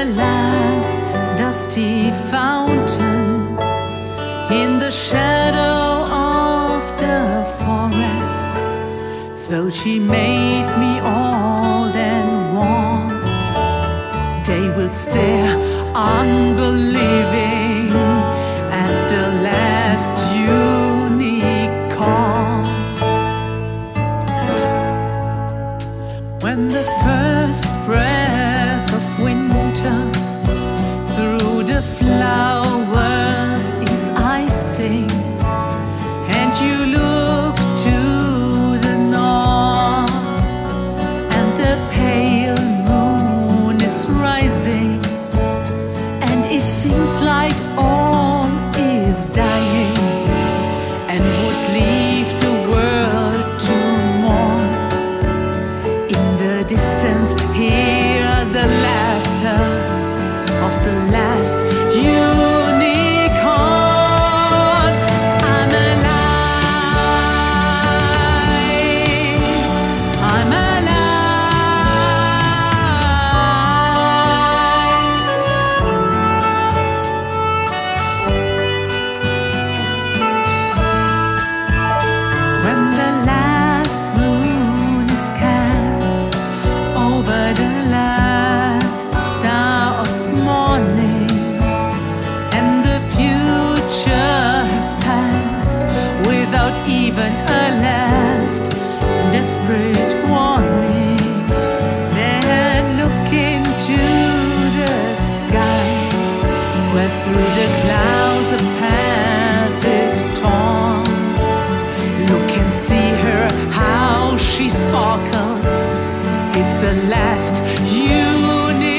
last dusty fountain in the shadow of the forest, though she made me old and worn, they will stare unbelieving at the last unicorn. When the first breath of winter through the flowers is icing, and you look to the north, and the pale moon is rising, and it seems like all is dying, and would leave the world to mourn. In the distance, hear the laughter of the last unicorn. I'm alive, I'm alive. When the last moon is cast over the last star of morning, and the future has passed without even a last desperate warning, then look into the sky, where through the clouds a path is torn. Look and see her, how she sparkles. It's the last unicorn.